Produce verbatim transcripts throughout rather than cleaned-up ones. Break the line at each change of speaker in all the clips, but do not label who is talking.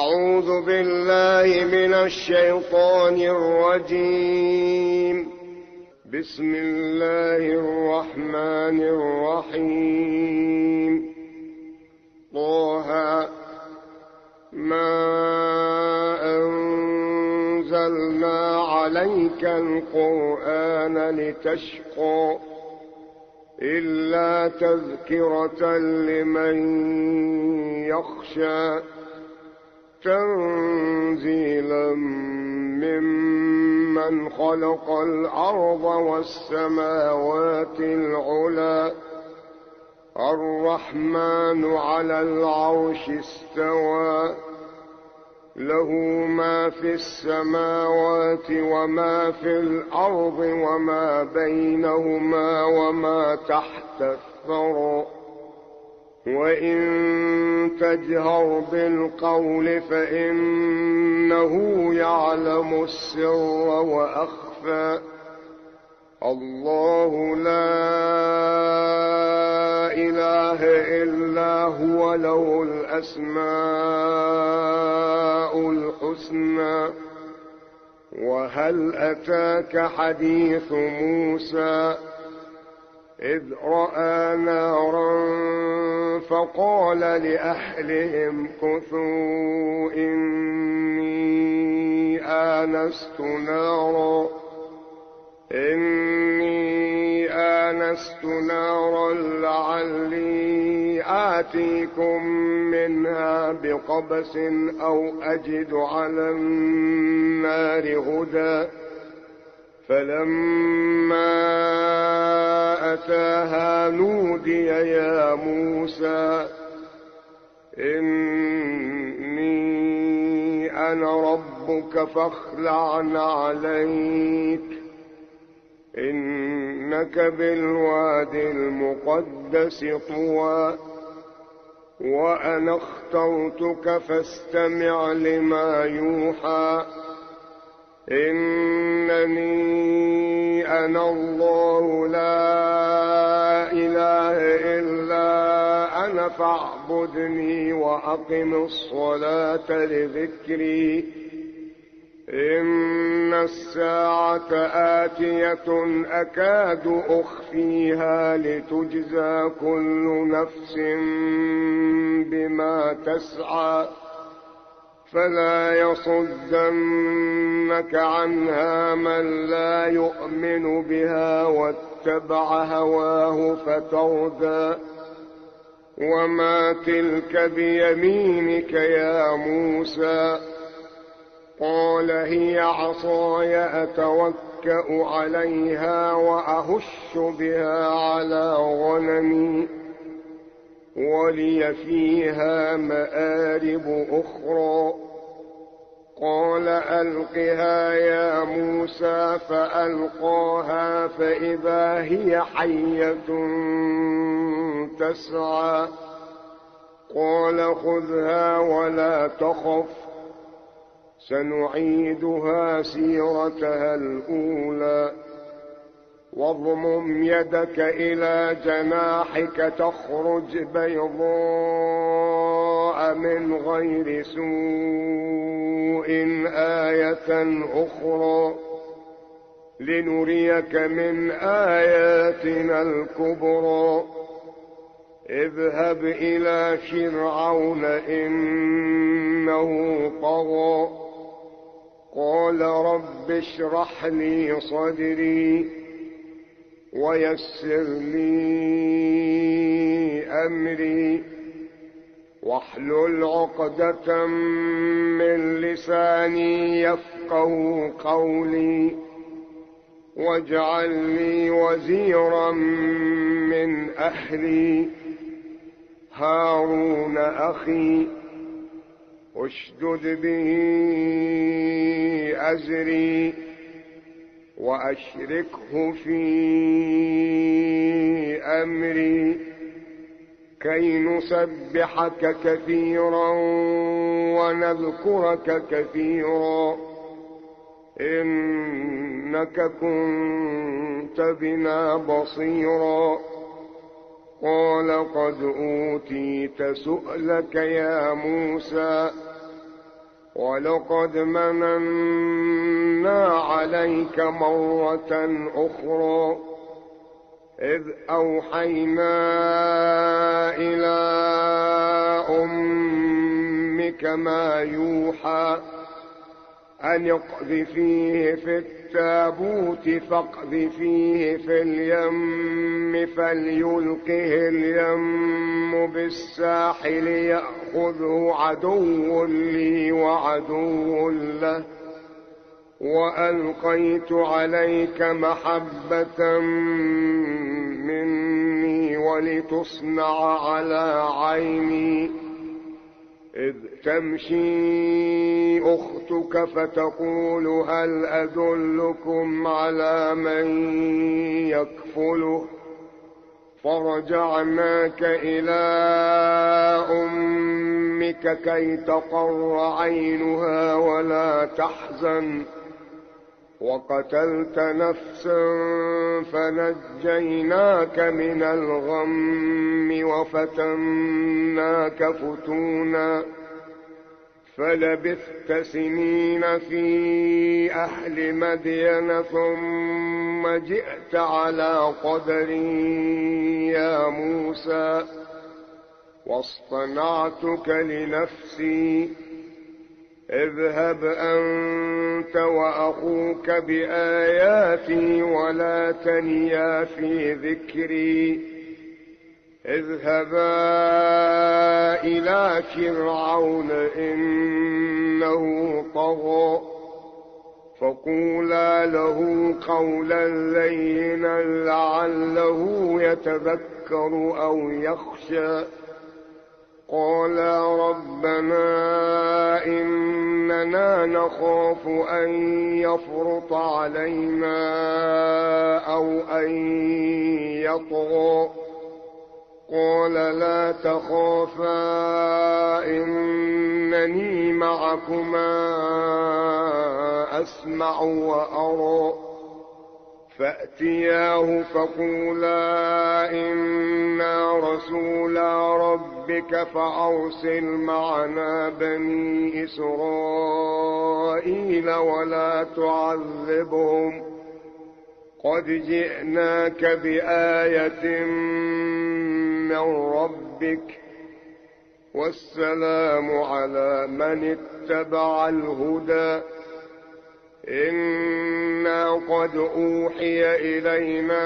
أعوذ بالله من الشيطان الرجيم. بسم الله الرحمن الرحيم. طه ما أنزلنا عليك القرآن لتشقى إلا تذكرة لمن يخشى تنزيلا ممن خلق الأرض والسماوات العلى الرحمن على العرش استوى له ما في السماوات وما في الأرض وما بينهما وما تحت الثرى وإن تجهر بالقول فإنه يعلم السر وأخفى الله لا إله إلا هو له الأسماء الحسنى. وهل أتاك حديث موسى إذ رأى نارا فقال لأهلهم كثوا إني آنست نارا إني آنست نارا لعلي آتيكم منها بقبس أو أجد على النار هدى. فلما أتاها نودي يا موسى إني أنا ربك فاخلع عليك إنك بالوادي المقدس طوى وأنا اخترتك فاستمع لما يوحى إنني أنا الله لا إله إلا أنا فاعبدني وأقم الصلاة لذكري إن الساعة آتية أكاد أخفيها لتجزى كل نفس بما تسعى فلا يصدنك عنها من لا يؤمن بها واتبع هواه فتردى. وما تلك بيمينك يا موسى قال هي عصاي أتوكأ عليها وأهش بها على غنمي ولي فيها مآرب أخرى. قال ألقها يا موسى فألقاها فإذا هي حية تسعى. قال خذها ولا تخف سنعيدها سيرتها الأولى واضمم يدك إلى جناحك تخرج بيضاء من غير سوء آية أخرى لنريك من آياتنا الكبرى. اذهب إلى فرعون إنه طغى قال رب اشرح لي صدري ويسر لي أمري واحلل عقدة من لساني يفقه قولي واجعل لي وزيرا من أهلي هارون أخي اشدد به أزري وأشركه في أمري كي نسبحك كثيرا ونذكرك كثيرا إنك كنت بنا بصيرا. قال قد أوتيت سؤلك يا موسى ولقد مننا عليك مرة أخرى إذ أوحينا إلى أمك ما يوحى أن اقذفيه في التابوت فاقذفيه في اليم فليلقه اليم بالساحل يأخذه عدو لي وعدو له وألقيت عليك محبة مني ولتصنع على عيني إذ تمشي أختك فتقول هل أدلكم على من يكفله فرجعناك إلى أمك كي تقر عينها ولا تحزن وقتلت نفسا فنجيناك من الغم وفتناك فتونا فلبثت سنين في أهل مدين ثم جئت على قدري يا موسى واصطنعتك لنفسي اذهب أنت وأخوك بآياتي ولا تنيا في ذكري اذهبا إلى فرعون إنه طغى فقولا له قولا لينا لعله يتذكر أو يخشى قالا ربنا إننا نخاف أن يفرط علينا أو أن يطغى قال لا تخافا إنني معكما أسمع وأرى فأتياه فقولا إنا رسولا ربك فأرسل معنا بني إسرائيل ولا تعذبهم قد جئناك بآية من ربك والسلام على من اتبع الهدى إنا قد أوحي إلينا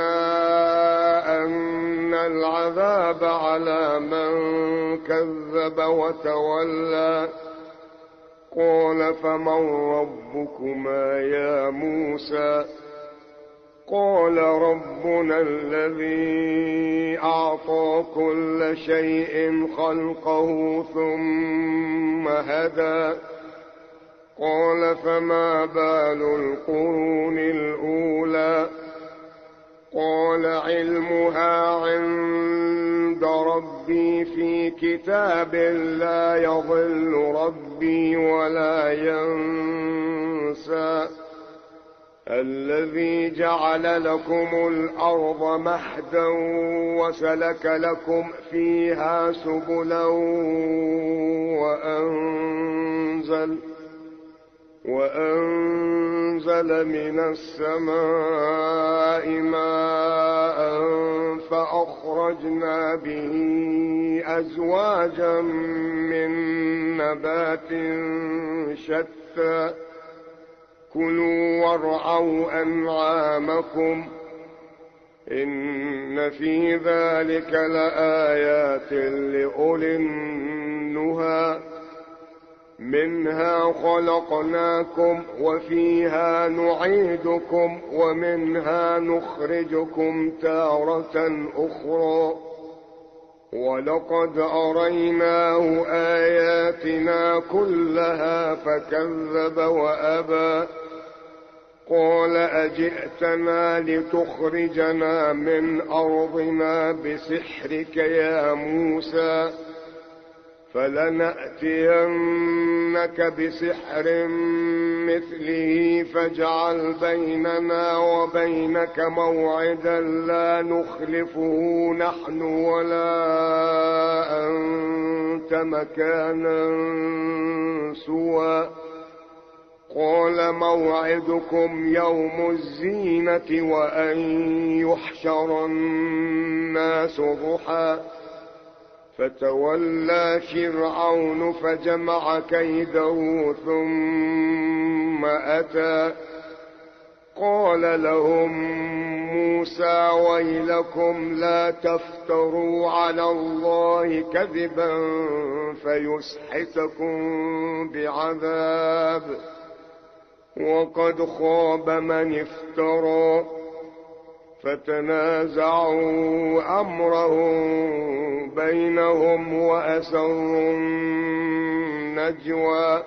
أن العذاب على من كذب وتولى قال فمن ربكما يا موسى قال ربنا الذي أعطى كل شيء خلقه ثم هدى قال فما بال القرون الأولى قال علمها عند ربي في كتاب لا يضل ربي ولا ينسى الذي جعل لكم الأرض مهدا وسلك لكم فيها سبلا وأنزل وأنزل من السماء ماء فأخرجنا به أزواجا من نبات شتى كلوا وارعوا أنعامكم إن في ذلك لآيات لأولي النهى منها خلقناكم وفيها نعيدكم ومنها نخرجكم تارة أخرى ولقد أريناه آياتنا كلها فكذب وأبى قال أجئتنا لتخرجنا من أرضنا بسحرك يا موسى فلنأتينك بسحر مثله فاجعل بيننا وبينك موعدا لا نخلفه نحن ولا أنت مكانا سوى قال موعدكم يوم الزينة وأن يحشر الناس ضحى فتولى فرعون فجمع كيده ثم أتى قال لهم موسى ويلكم لا تفتروا على الله كذبا فيسحتكم بعذاب وقد خاب من افترى فتنازعوا أمرهم بينهم وأسروا النجوى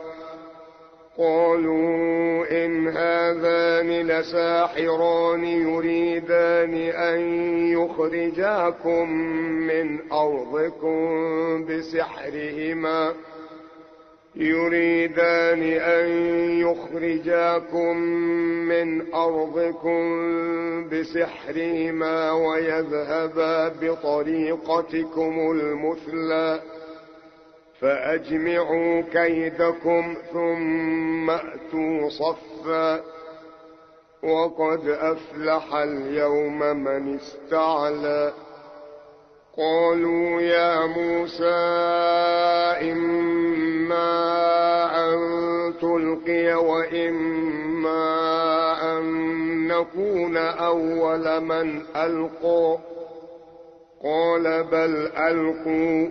قالوا إن هذان لساحران يريدان أن يخرجاكم من أرضكم بسحرهما يريدان أن يخرجاكم من أرضكم بسحرهما ويذهبا بطريقتكم المثلى فأجمعوا كيدكم ثم أتوا صفا وقد أفلح اليوم من استعلى قالوا يا موسى إما أن تلقي وإما أن نكون أول من ألقى قال بل ألقوا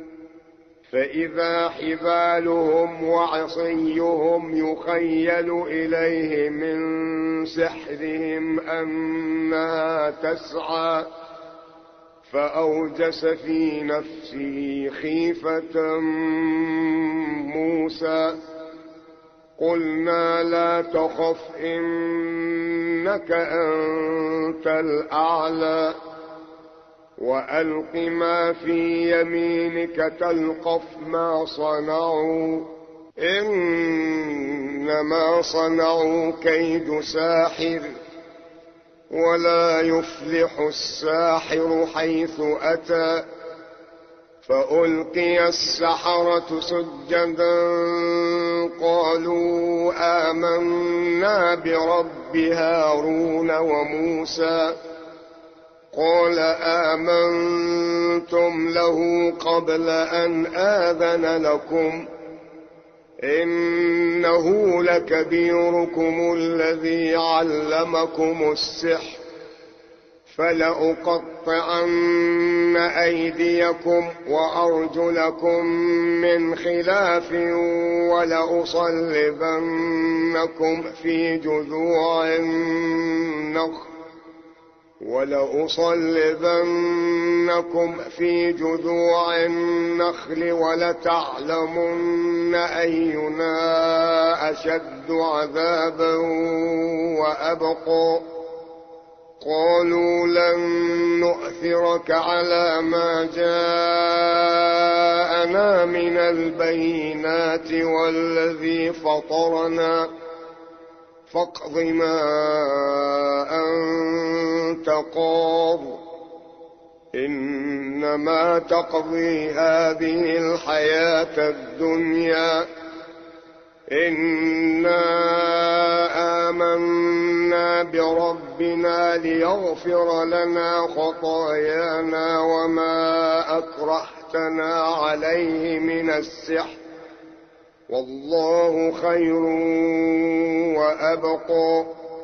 فإذا حبالهم وعصيهم يخيل إليه من سحرهم أنها تسعى فأوجس في نفسه خيفة موسى قلنا لا تخف إنك أنت الأعلى وألق ما في يمينك تلقف ما صنعوا إنما صنعوا كيد ساحر ولا يفلح الساحر حيث أتى فألقي السحرة سجدا قالوا آمنا برب هارون وموسى قال آمنتم له قبل أن آذن لكم إنه لكبيركم الذي علمكم السحر فلأقطعن أيديكم وأرجلكم من خلاف ولأصلبنكم في جذوع النخل ولأصلبنكم في جذوع النخل ولتعلمن أينا أشد عذابا وأبقى قالوا لن نؤثرك على ما جاءنا من البينات والذي فطرنا فاقض ما أنت قاض إنما تقضي هذه الحياة الدنيا إنا آمنا بربنا ليغفر لنا خطايانا وما أكرهتنا عليه من السحر والله خير وأبقى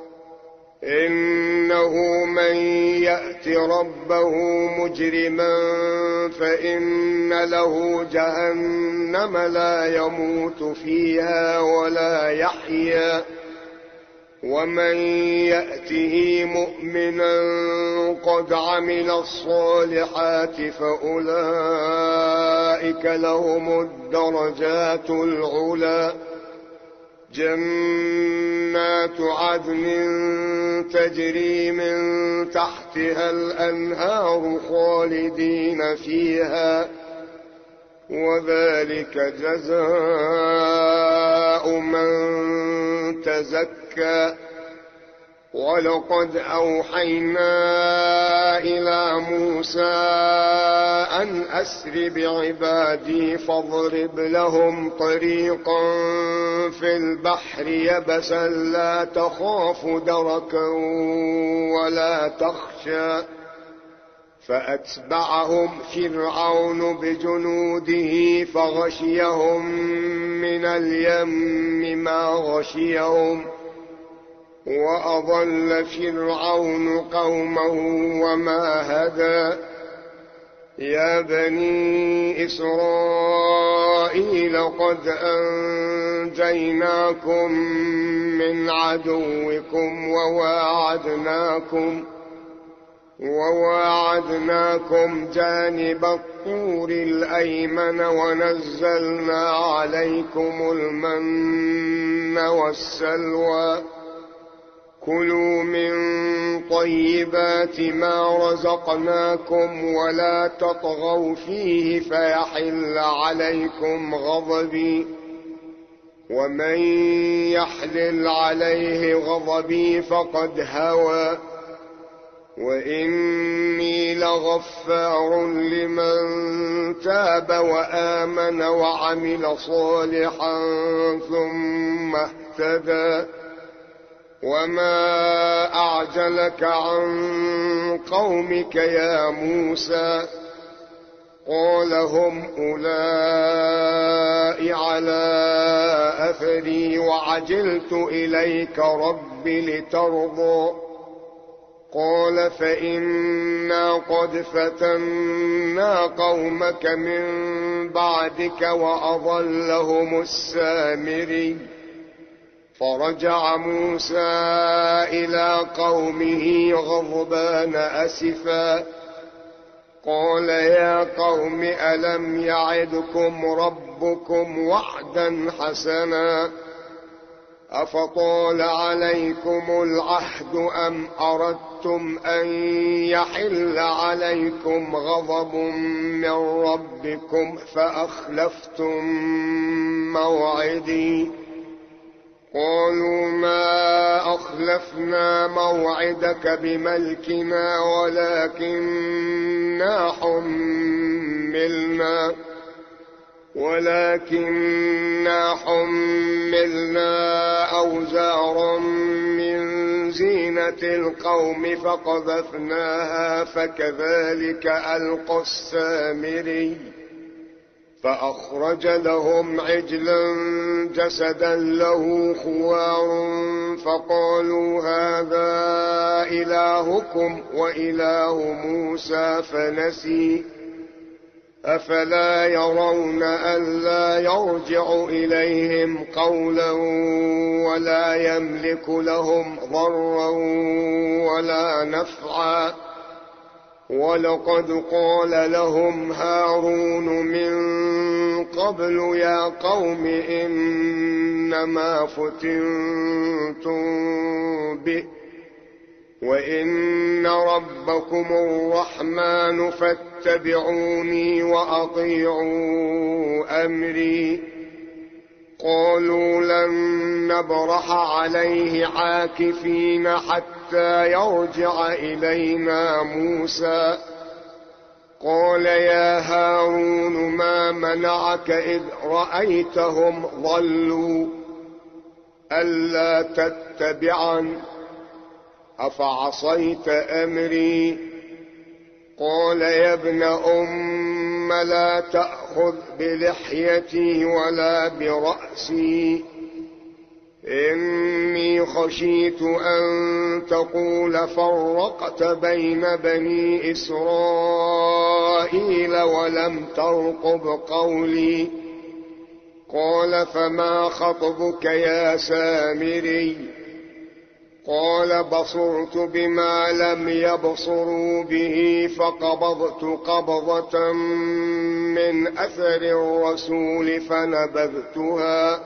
إنه من يأت ربه مجرما فإن له جهنم لا يموت فيها ولا يحيا ومن يأته مؤمنا قد عمل الصالحات فأولئك لهم الدرجات العلى جنات عدن تجري من تحتها الأنهار خالدين فيها وذلك جزاء من تزكى ولقد أوحينا إلى موسى أن أسر بعبادي فاضرب لهم طريقا في البحر يبسا لا تخاف دركا ولا تخشى فأتبعهم فرعون بجنوده فغشيهم من اليم ما غشيهم وأضل فرعون قومه وما هدى يا بني إسرائيل قد أنجيناكم من عدوكم وواعدناكم وواعدناكم جانب الطور الأيمن ونزلنا عليكم المن والسلوى كلوا من طيبات ما رزقناكم ولا تطغوا فيه فيحل عليكم غضبي ومن يحلل عليه غضبي فقد هوى وإني لغفار لمن تاب وآمن وعمل صالحا ثم اهتدى وما أعجلك عن قومك يا موسى قال هم أولئك على أثري وعجلت إليك رب لترضى قال فإنا قد فتنا قومك من بعدك وأضلهم السامري فرجع موسى إلى قومه غضبان أسفا قال يا قوم ألم يعدكم ربكم وعدا حسنا أفطال عليكم العهد أم أردتم أن يحل عليكم غضب من ربكم فأخلفتم موعدي قالوا ما أخلفنا موعدك بملكنا ولكننا حملنا ولكننا حملنا أوزارا من زينة القوم فقذفناها فكذلك ألقى السامري فأخرج لهم عجلا جسدا له خوار فقالوا هذا إلهكم وإله موسى فنسي أفلا يرون ألا يرجع إليهم قولا ولا يملك لهم ضرا ولا نفعا ولقد قال لهم هارون من قبل يا قوم إنما فتنتم به وإن ربكم الرحمن فاتبعوني وأطيعوا أمري قالوا لن نبرح عليه عاكفين حتى يرجع إلينا موسى قال يا هارون ما منعك إذ رأيتهم ضلوا ألا تتبعن أفعصيت أمري قال يا ابن أم لا تأخذ بلحيتي ولا برأسي إني خشيت أن تقول فرقت بين بني إسرائيل ولم ترقب قولي قال فما خطبك يا سامري قال بصرت بما لم يبصروا به فقبضت قبضة من أثر الرسول فنبذتها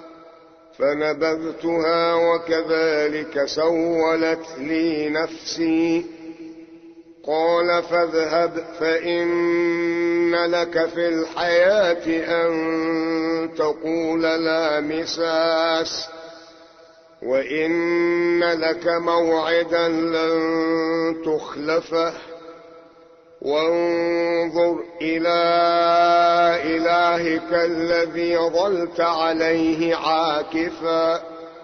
فنبذتها وكذلك سولت لي نفسي قال فاذهب فإن لك في الحياة أن تقول لا مساس وإن لك موعدا لن تخلفه وانظر إلى إلهك الذي ظلت عليه عاكفا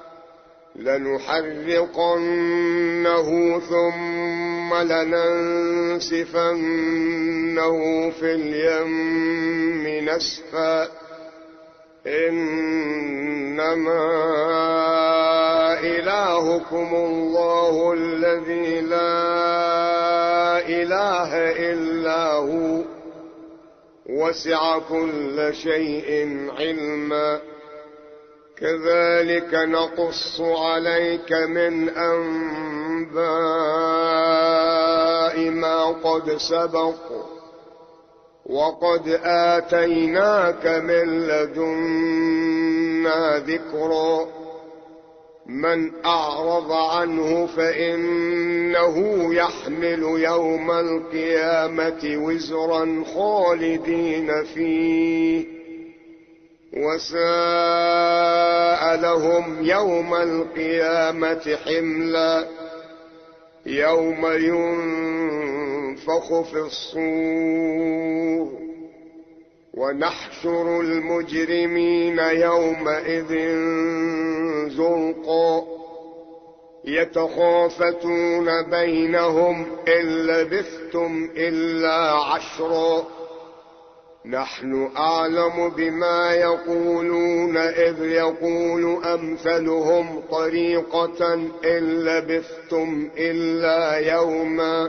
لنحرقنه ثم لننسفنه في اليم نسفا إنما إلهكم الله الذي لا إله إلا هو وسع كل شيء علما كذلك نقص عليك من أنباء ما قد سبق وقد آتيناك من لدنا ذكرا من أعرض عنه فإنه يحمل يوم القيامة وزرا خالدين فيه وساء لهم يوم القيامة حملا يوم ينفخ في الصور ونحشر المجرمين يومئذ زرقا يتخافتون بينهم إن لبثتم إلا عشرا نحن أعلم بما يقولون إذ يقول أمثلهم طريقة إن لبثتم إلا يوما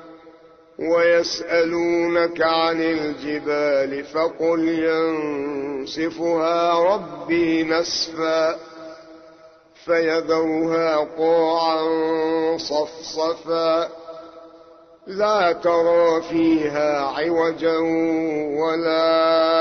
ويسألونك عن الجبال فقل ينسفها ربي نسفا فيذرها قاعا صفصفا لا ترى فيها عوجا ولا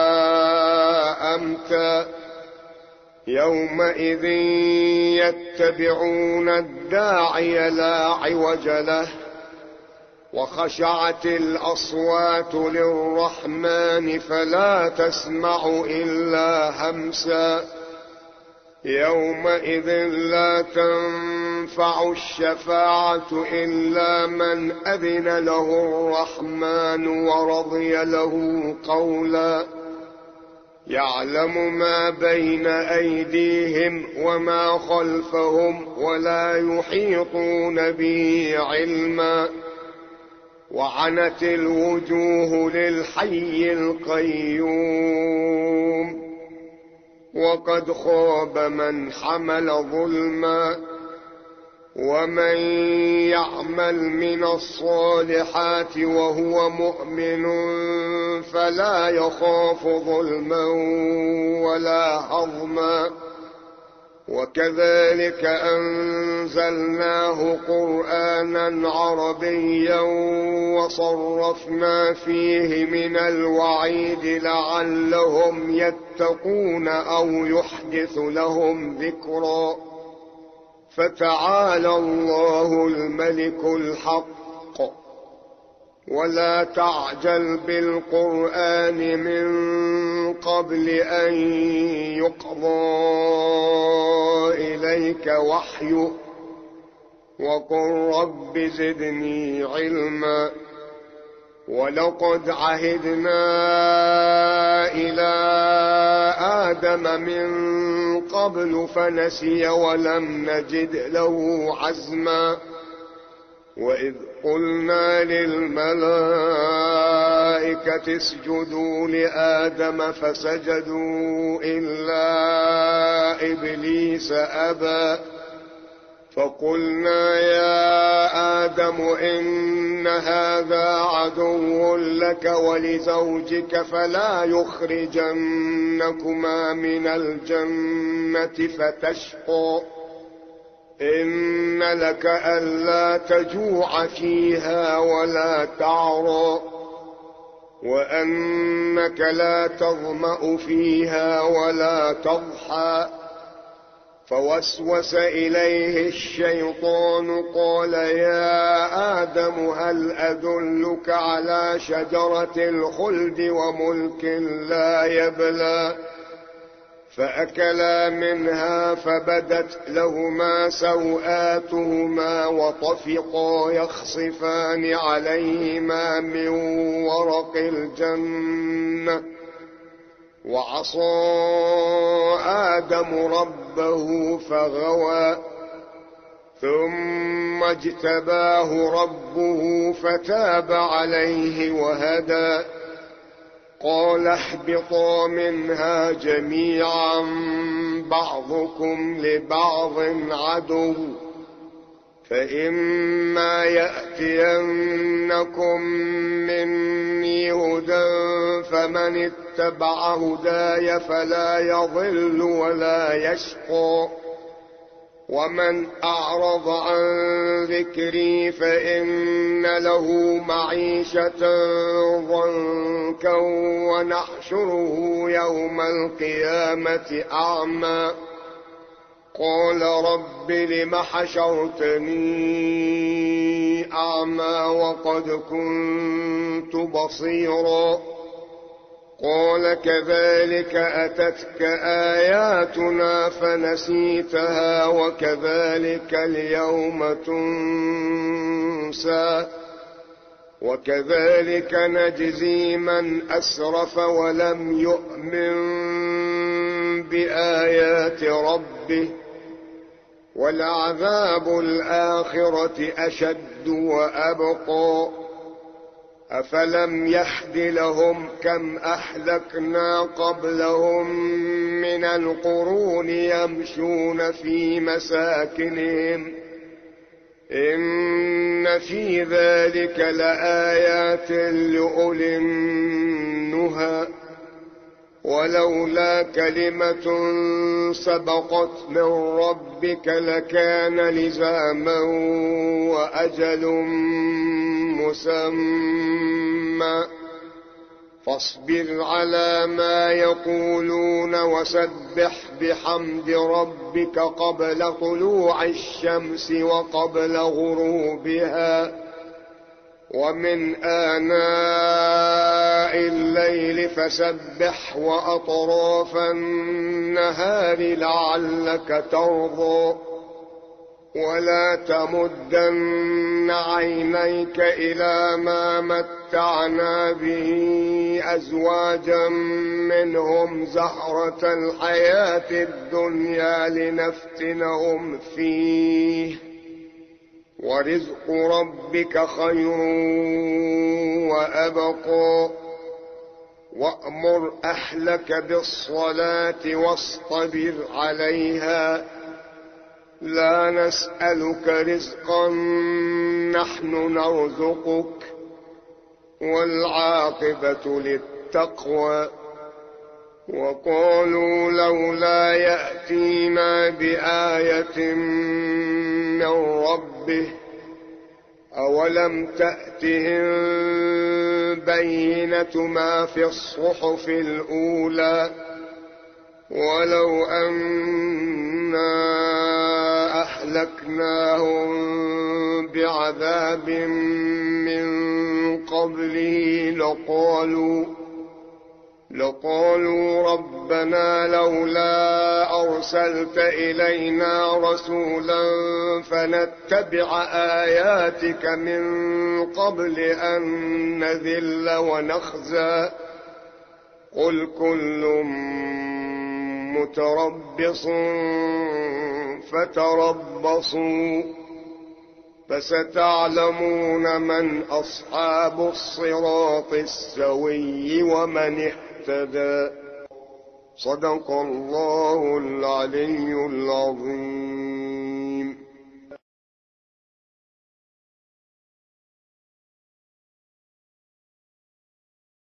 أمتا يومئذ يتبعون الداعي لا عوج له وخشعت الأصوات للرحمن فلا تسمع إلا همسا يومئذ لا تنفع الشفاعة إلا من أذن له الرحمن ورضي له قولا يعلم ما بين أيديهم وما خلفهم ولا يحيطون به علما وعنت الوجوه للحي القيوم وقد خاب من حمل ظلما ومن يعمل من الصالحات وهو مؤمن فلا يخاف ظلما ولا هضما وكذلك أنزلناه قرآنا عربيا وصرفنا فيه من الوعيد لعلهم يتقون أو يحدث لهم ذكرا فتعالى الله الملك الحق ولا تعجل بالقرآن من قبل أن يقضى إليك وحيه وقل رب زدني علما ولقد عهدنا إلى آدم من قبل فنسي ولم نجد له عزما وإذ قلنا للملائكة اسجدوا لآدم فسجدوا إلا إبليس أبى فقلنا يا آدم إن هذا عدو لك ولزوجك فلا يخرجنكما من الجنة فتشقى إن لك ألا تجوع فيها ولا تعرى وأنك لا تظمأ فيها ولا تضحى فوسوس إليه الشيطان قال يا آدم هل أدلك على شجرة الخلد وملك لا يبلى فأكلا منها فبدت لهما سوآتهما وطفقا يخصفان عليهما من ورق الجنة وعصى آدم ربه فغوى ثم اجتباه ربه فتاب عليه وهدى قال اهبطا منها جميعا بعضكم لبعض عدو فإما يأتينكم مني هدى فمن اتبع هداي فلا يضل ولا يشقى ومن أعرض عن ذكري فإن له معيشة ضنكا ونحشره يوم القيامة أعمى قال رب لم حشرتني أعمى وقد كنت بصيرا قال كذلك أتتك آياتنا فنسيتها وكذلك اليوم تنسى وكذلك نجزي من أسرف ولم يؤمن بآيات ربه ولعذاب الآخرة أشد وأبقى أفلم يهد لهم كم أهلكنا قبلهم من القرون يمشون في مساكنهم إن في ذلك لآيات لأولي النهى ولولا كلمة سبقت من ربك لكان لزاما وأجل مسمى فاصبر على ما يقولون وسبح بحمد ربك قبل طلوع الشمس وقبل غروبها ومن آناء الليل فسبح وأطراف النهار لعلك ترضى ولا تمدن عينيك إلى ما متعنا به أزواجا منهم زهرة الحياة الدنيا لنفتنهم فيه ورزق ربك خير وأبقى وأمر أهلك بالصلاة واصطبر عليها لا نسألك رزقا نحن نرزقك والعاقبة للتقوى وقالوا لولا يأتينا بآية من ربه أولم تأتهم بينة ما في الصحف الأولى ولو أنا أهلكناهم بعذاب من قبله لقالوا لقالوا ربنا لولا أرسلت إلينا رسولا فنتبع آياتك من قبل أن نذل ونخزى قل كل متربص فتربصوا فستعلمون من أصحاب الصراط السوي ومن اهتدى صدق الله العلي العظيم.